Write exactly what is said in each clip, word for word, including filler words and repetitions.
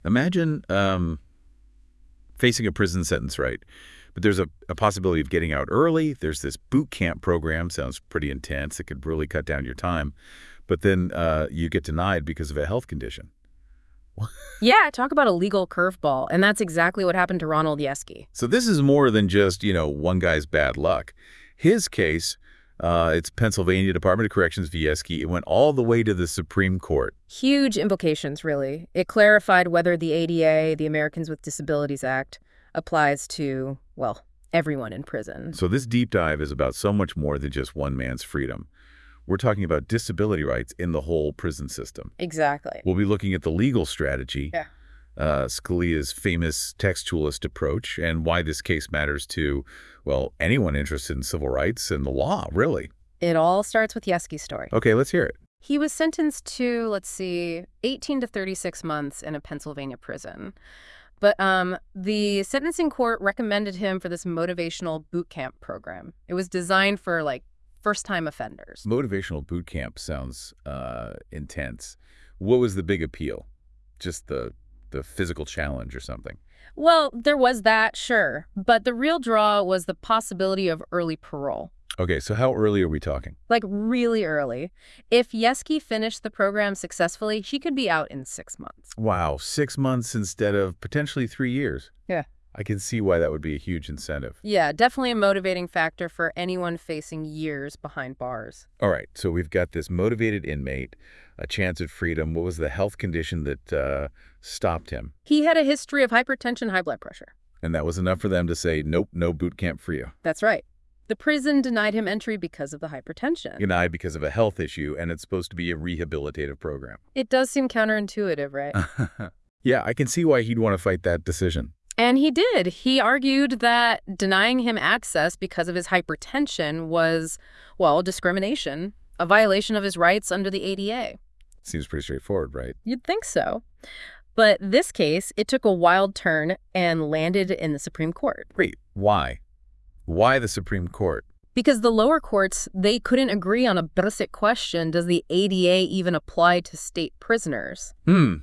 Imagine um, facing a prison sentence, right? But there's a, a possibility of getting out early. There's this boot camp program. Sounds pretty intense. It could really cut down your time. But then uh, you get denied because of a health condition. Yeah, talk about a legal curveball, and that's exactly what happened to Ronald Yeski. So this is more than just, you know, one guy's bad luck. His case, uh, it's Pennsylvania Department of Corrections v. Yeski. It went all the way to the Supreme Court. Huge implications, really. It clarified whether the A D A, the Americans with Disabilities Act, applies to, well, everyone in prison. So this deep dive is about so much more than just one man's freedom. We're talking about disability rights in the whole prison system. Exactly. We'll be looking at the legal strategy, Yeah. uh, Scalia's famous textualist approach, and why this case matters to, well, anyone interested in civil rights and the law, really. It all starts with Yeski's story. Okay, let's hear it. He was sentenced to, let's see, eighteen to thirty-six months in a Pennsylvania prison. But um, the sentencing court recommended him for this motivational boot camp program. It was designed for, like, first-time offenders. Motivational boot camp sounds uh, intense. What was the big appeal? Just the the physical challenge or something? Well, there was that, sure. But the real draw was the possibility of early parole. Okay, so how early are we talking? Like, really early. If Yeski finished the program successfully, he could be out in six months. Wow, six months instead of potentially three years. Yeah. I can see why that would be a huge incentive. Yeah, definitely a motivating factor for anyone facing years behind bars. All right, so we've got this motivated inmate, a chance at freedom. What was the health condition that uh, stopped him? He had a history of hypertension, high blood pressure. And that was enough for them to say, nope, no boot camp for you. That's right. The prison denied him entry because of the hypertension. Denied because of a health issue, and it's supposed to be a rehabilitative program. It does seem counterintuitive, right? Yeah, I can see why he'd want to fight that decision. And he did. He argued that denying him access because of his hypertension was, well, discrimination, a violation of his rights under the A D A. Seems pretty straightforward, right? You'd think so. But this case, it took a wild turn and landed in the Supreme Court. Wait, why? Why the Supreme Court? Because the lower courts, they couldn't agree on a basic question: does the A D A even apply to state prisoners? Hmm.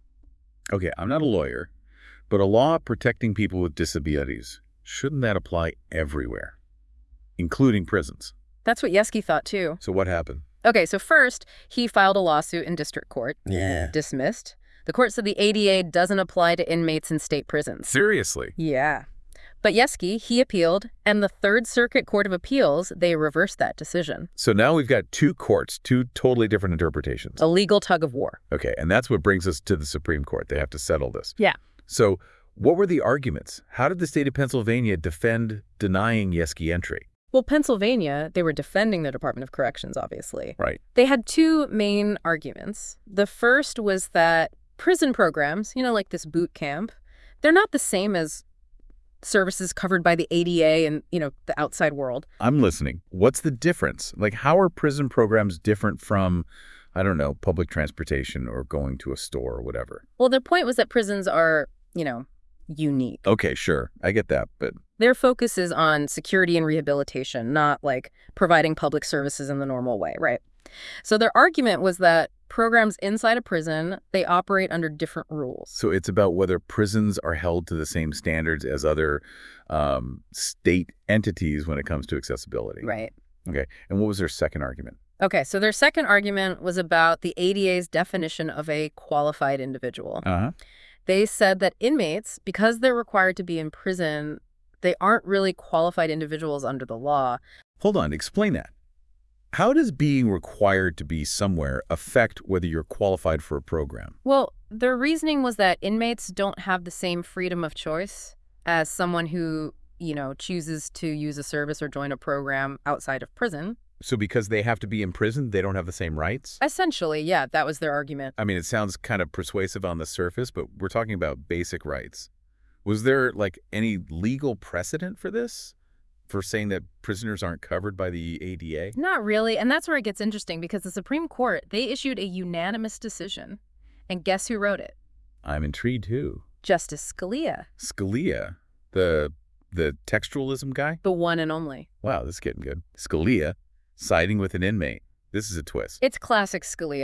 Okay, I'm not a lawyer, but a law protecting people with disabilities, shouldn't that apply everywhere, including prisons? That's what Yeski thought, too. So what happened? Okay, so first, he filed a lawsuit in district court. Yeah. Dismissed. The court said the A D A doesn't apply to inmates in state prisons. Seriously? Yeah. But Yeski, he appealed, and the Third Circuit Court of Appeals, they reversed that decision. So now we've got two courts, two totally different interpretations. A legal tug of war. Okay, and that's what brings us to the Supreme Court. They have to settle this. Yeah. So what were the arguments? How did the state of Pennsylvania defend denying Yeski entry? Well, Pennsylvania, they were defending the Department of Corrections, obviously. Right. They had two main arguments. The first was that prison programs, you know, like this boot camp, they're not the same as services covered by the A D A and, you know, the outside world. I'm listening. What's the difference? Like, how are prison programs different from, I don't know, public transportation or going to a store or whatever? Well, their point was that prisons are, you know, unique. Okay, sure. I get that, but... Their focus is on security and rehabilitation, not like providing public services in the normal way, right? So their argument was that programs inside a prison, they operate under different rules. So it's about whether prisons are held to the same standards as other um, state entities when it comes to accessibility. Right. Okay. And what was their second argument? Okay, so their second argument was about the A D A's definition of a qualified individual. Uh-huh. They said that inmates, because they're required to be in prison, they aren't really qualified individuals under the law. Hold on, explain that. How does being required to be somewhere affect whether you're qualified for a program? Well, their reasoning was that inmates don't have the same freedom of choice as someone who, you know, chooses to use a service or join a program outside of prison. So because they have to be in prison, they don't have the same rights? Essentially, yeah, that was their argument. I mean, it sounds kind of persuasive on the surface, but we're talking about basic rights. Was there, like, any legal precedent for this? For saying that prisoners aren't covered by the A D A? Not really, and that's where it gets interesting, because the Supreme Court, they issued a unanimous decision. And guess who wrote it? I'm intrigued, too. Justice Scalia. Scalia? The the textualism guy? The one and only. Wow, this is getting good. Scalia siding with an inmate. This is a twist. It's classic Scalia.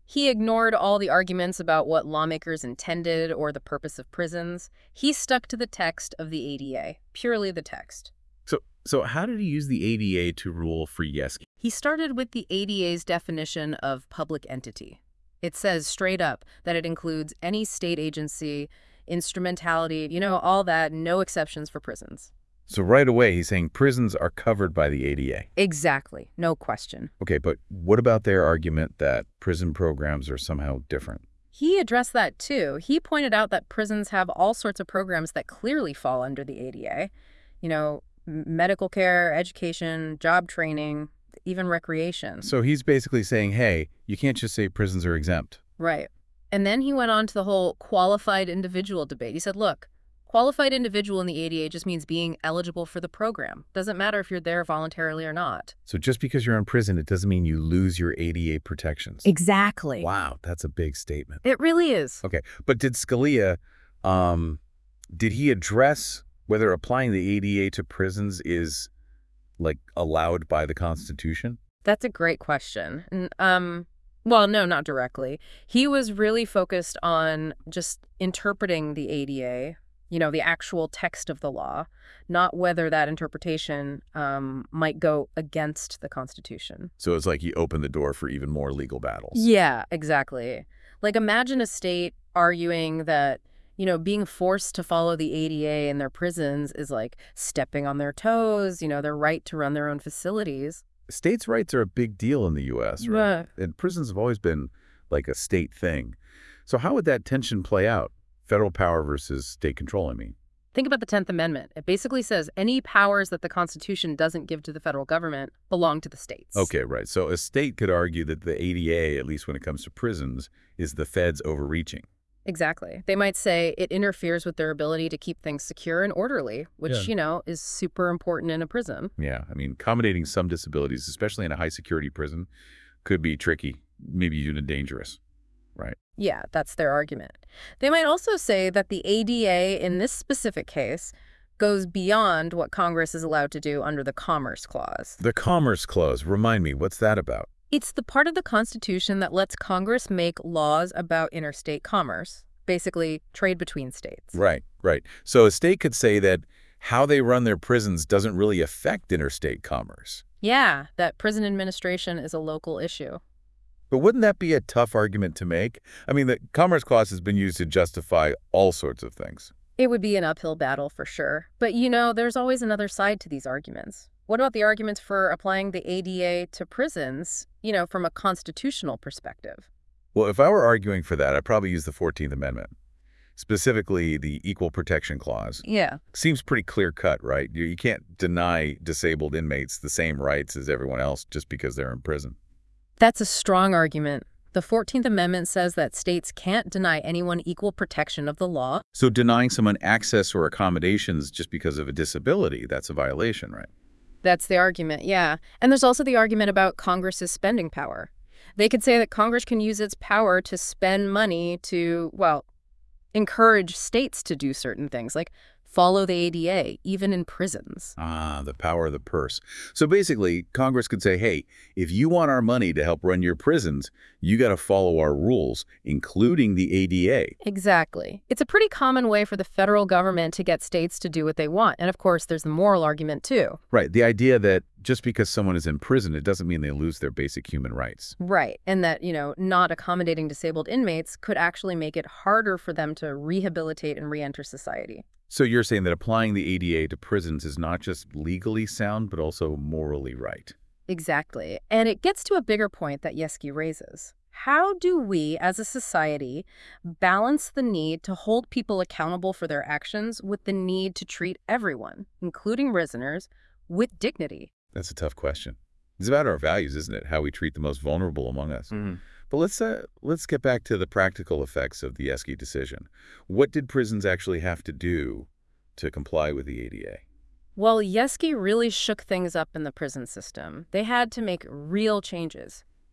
He ignored all the arguments about what lawmakers intended or the purpose of prisons. He stuck to the text of the A D A, purely the text. So, so how did he use the A D A to rule for Yesky? He started with the A D A's definition of public entity. It says straight up that it includes any state agency, instrumentality, you know, all that, no exceptions for prisons. So right away, he's saying prisons are covered by the A D A. Exactly. No question. Okay, but what about their argument that prison programs are somehow different? He addressed that too. He pointed out that prisons have all sorts of programs that clearly fall under the A D A. You know, m- medical care, education, job training, even recreation. So he's basically saying, hey, you can't just say prisons are exempt. Right. And then he went on to the whole qualified individual debate. He said, look, qualified individual in the A D A just means being eligible for the program. Doesn't matter if you're there voluntarily or not. So just because you're in prison, it doesn't mean you lose your A D A protections. Exactly. Wow, that's a big statement. It really is. Okay, but did Scalia, um, did he address whether applying the A D A to prisons is, like, allowed by the Constitution? That's a great question. And, um, well, no, not directly. He was really focused on just interpreting the A D A, you know, the actual text of the law, not whether that interpretation um, might go against the Constitution. So it's like he opened the door for even more legal battles. Yeah, exactly. Like, imagine a state arguing that, you know, being forced to follow the A D A in their prisons is like stepping on their toes, you know, their right to run their own facilities. States' rights are a big deal in the U S, right? Right. And prisons have always been like a state thing. So how would that tension play out? Federal power versus state control, I mean. Think about the tenth Amendment. It basically says any powers that the Constitution doesn't give to the federal government belong to the states. Okay, right. So a state could argue that the A D A, at least when it comes to prisons, is the feds overreaching. Exactly. They might say it interferes with their ability to keep things secure and orderly, which, Yeah. you know, is super important in a prison. Yeah, I mean, accommodating some disabilities, especially in a high-security prison, could be tricky, maybe even dangerous, right? Yeah, that's their argument. They might also say that the A D A in this specific case goes beyond what Congress is allowed to do under the Commerce Clause. The Commerce Clause, remind me, what's that about? It's the part of the Constitution that lets Congress make laws about interstate commerce, basically trade between states. Right, right. So a state could say that how they run their prisons doesn't really affect interstate commerce. Yeah, that prison administration is a local issue. But wouldn't that be a tough argument to make? I mean, the Commerce Clause has been used to justify all sorts of things. It would be an uphill battle for sure. But, you know, there's always another side to these arguments. What about the arguments for applying the A D A to prisons, you know, from a constitutional perspective? Well, if I were arguing for that, I'd probably use the fourteenth Amendment, specifically the Equal Protection Clause. Yeah. Seems pretty clear-cut, right? You, you can't deny disabled inmates the same rights as everyone else just because they're in prison. That's a strong argument. The fourteenth Amendment says that states can't deny anyone equal protection of the law. So denying someone access or accommodations just because of a disability, that's a violation, right? That's the argument, yeah. And there's also the argument about Congress's spending power. They could say that Congress can use its power to spend money to, well, encourage states to do certain things, like follow the A D A, even in prisons. Ah, the power of the purse. So basically, Congress could say, hey, if you want our money to help run your prisons, you got to follow our rules, including the A D A. Exactly. It's a pretty common way for the federal government to get states to do what they want. And of course, there's the moral argument, too. Right. The idea that just because someone is in prison, it doesn't mean they lose their basic human rights. Right. And that, you know, not accommodating disabled inmates could actually make it harder for them to rehabilitate and reenter society. So you're saying that applying the A D A to prisons is not just legally sound, but also morally right. Exactly. And it gets to a bigger point that Yesky raises. How do we, as a society, balance the need to hold people accountable for their actions with the need to treat everyone, including prisoners, with dignity? That's a tough question. It's about our values, isn't it? How we treat the most vulnerable among us. Mm-hmm. But let's uh, let's get back to the practical effects of the Yesky decision. What did prisons actually have to do to comply with the A D A? Well, Yesky really shook things up in the prison system. They had to make real changes.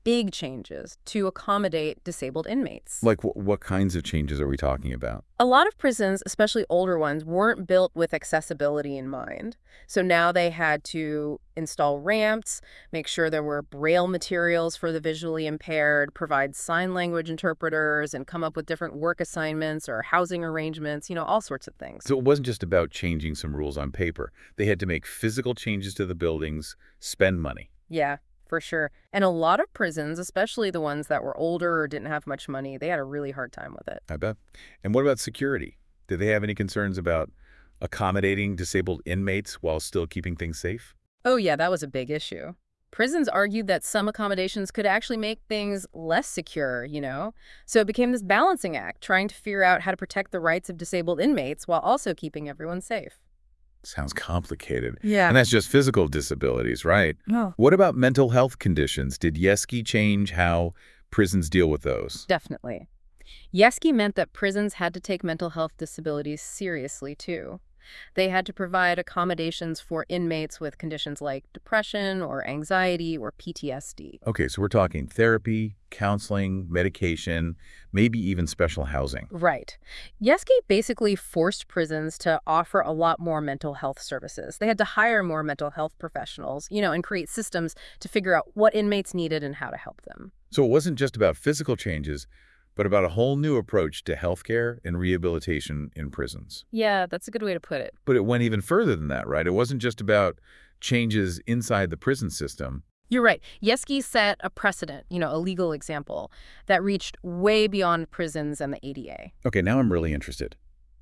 big changes to accommodate disabled inmates. Like, wh what kinds of changes are we talking about? A lot of prisons, especially older ones, weren't built with accessibility in mind. So now they had to install ramps, make sure there were braille materials for the visually impaired, provide sign language interpreters, and come up with different work assignments or housing arrangements, you know, all sorts of things. So it wasn't just about changing some rules on paper. They had to make physical changes to the buildings, spend money. Yeah, for sure. And a lot of prisons, especially the ones that were older or didn't have much money, they had a really hard time with it. I bet. And what about security? Did they have any concerns about accommodating disabled inmates while still keeping things safe? Oh, yeah, that was a big issue. Prisons argued that some accommodations could actually make things less secure, you know? So it became this balancing act, trying to figure out how to protect the rights of disabled inmates while also keeping everyone safe. Sounds complicated. Yeah. And that's just physical disabilities, right? Oh. What about mental health conditions? Did Yeski change how prisons deal with those? Definitely. Yeski meant that prisons had to take mental health disabilities seriously, too. They had to provide accommodations for inmates with conditions like depression or anxiety or P T S D. Okay, so we're talking therapy, counseling, medication, maybe even special housing. Right. Yeski basically forced prisons to offer a lot more mental health services. They had to hire more mental health professionals, you know, and create systems to figure out what inmates needed and how to help them. So it wasn't just about physical changes, but about a whole new approach to healthcare and rehabilitation in prisons. Yeah, that's a good way to put it. But it went even further than that, right? It wasn't just about changes inside the prison system. You're right. Yeski set a precedent, you know, a legal example that reached way beyond prisons and the A D A. Okay, now I'm really interested.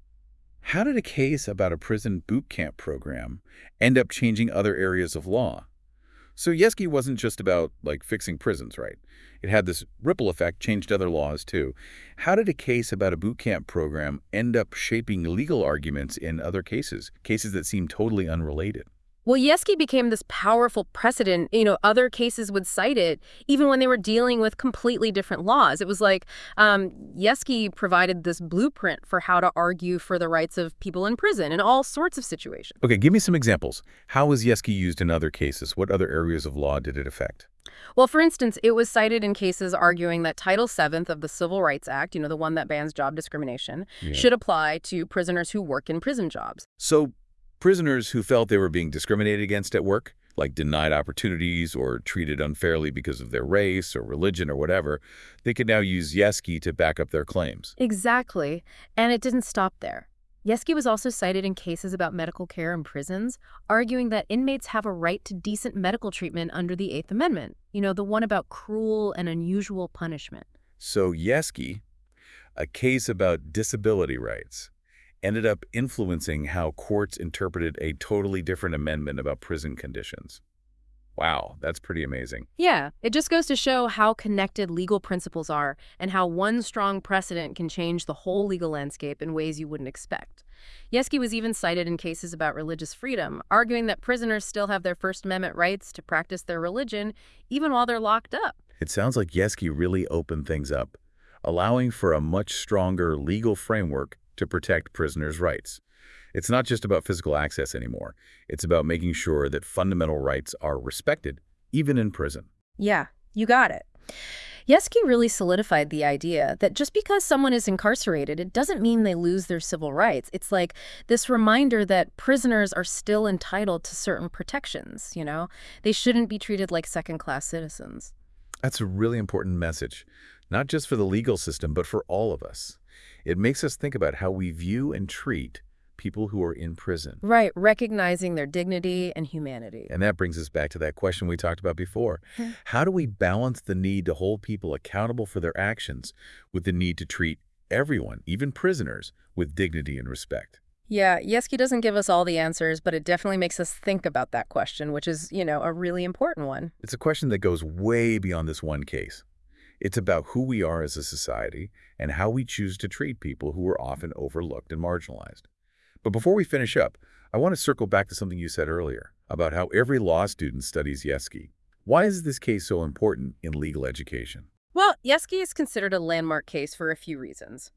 How did a case about a prison boot camp program end up changing other areas of law? So Yeski wasn't just about, like, fixing prisons, right? It had this ripple effect, changed other laws, too. How did a case about a boot camp program end up shaping legal arguments in other cases, cases that seemed totally unrelated? Well, Yeski became this powerful precedent. You know, other cases would cite it, even when they were dealing with completely different laws. It was like um, Yeski provided this blueprint for how to argue for the rights of people in prison in all sorts of situations. Okay, give me some examples. How was Yeski used in other cases? What other areas of law did it affect? Well, for instance, it was cited in cases arguing that Title seventh of the Civil Rights Act, you know, the one that bans job discrimination, Yeah. should apply to prisoners who work in prison jobs. So prisoners who felt they were being discriminated against at work, like denied opportunities or treated unfairly because of their race or religion or whatever, they could now use Yeski to back up their claims. Exactly. And it didn't stop there. Yeski was also cited in cases about medical care in prisons, arguing that inmates have a right to decent medical treatment under the Eighth Amendment, you know, the one about cruel and unusual punishment. So Yeski, a case about disability rights, ended up influencing how courts interpreted a totally different amendment about prison conditions. Wow, that's pretty amazing. Yeah, it just goes to show how connected legal principles are and how one strong precedent can change the whole legal landscape in ways you wouldn't expect. Yeski was even cited in cases about religious freedom, arguing that prisoners still have their First Amendment rights to practice their religion even while they're locked up. It sounds like Yeski really opened things up, allowing for a much stronger legal framework to protect prisoners' rights. It's not just about physical access anymore. It's about making sure that fundamental rights are respected, even in prison. Yeah, you got it. Yeski really solidified the idea that just because someone is incarcerated, it doesn't mean they lose their civil rights. It's like this reminder that prisoners are still entitled to certain protections, you know? They shouldn't be treated like second-class citizens. That's a really important message, not just for the legal system, but for all of us. It makes us think about how we view and treat people who are in prison. Right, recognizing their dignity and humanity. And that brings us back to that question we talked about before. Hmm. How do we balance the need to hold people accountable for their actions with the need to treat everyone, even prisoners, with dignity and respect? Yeah, Yeski doesn't give us all the answers, but it definitely makes us think about that question, which is, you know, a really important one. It's a question that goes way beyond this one case. It's about who we are as a society and how we choose to treat people who are often overlooked and marginalized. But before we finish up, I want to circle back to something you said earlier about how every law student studies Yeski. Why is this case so important in legal education? Well, Yeski is considered a landmark case for a few reasons.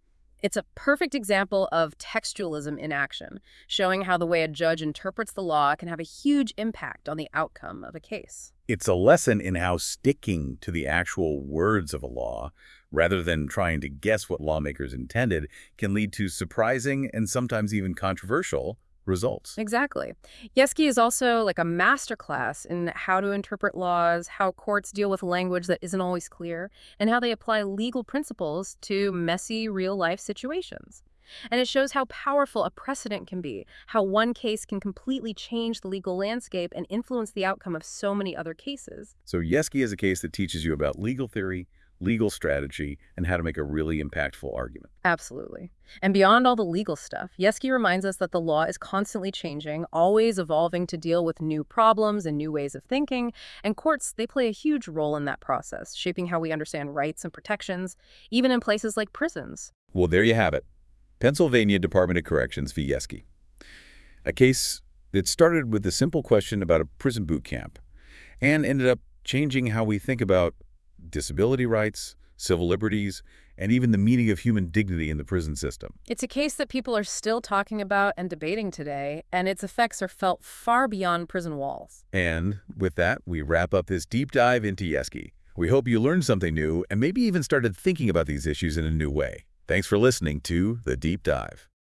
It's a perfect example of textualism in action, showing how the way a judge interprets the law can have a huge impact on the outcome of a case. It's a lesson in how sticking to the actual words of a law, rather than trying to guess what lawmakers intended, can lead to surprising and sometimes even controversial results. Exactly. Yeski is also like a masterclass in how to interpret laws, how courts deal with language that isn't always clear, and how they apply legal principles to messy real-life situations. And it shows how powerful a precedent can be, how one case can completely change the legal landscape and influence the outcome of so many other cases. So Yeski is a case that teaches you about legal theory, legal strategy, and how to make a really impactful argument. Absolutely. And beyond all the legal stuff, Yeski reminds us that the law is constantly changing, always evolving to deal with new problems and new ways of thinking. And courts, they play a huge role in that process, shaping how we understand rights and protections, even in places like prisons. Well, there you have it. Pennsylvania Department of Corrections v. Yeski. A case that started with a simple question about a prison boot camp and ended up changing how we think about disability rights, civil liberties, and even the meaning of human dignity in the prison system. It's a case that people are still talking about and debating today, and its effects are felt far beyond prison walls. And with that, we wrap up this deep dive into Yeski. We hope you learned something new and maybe even started thinking about these issues in a new way. Thanks for listening to The Deep Dive.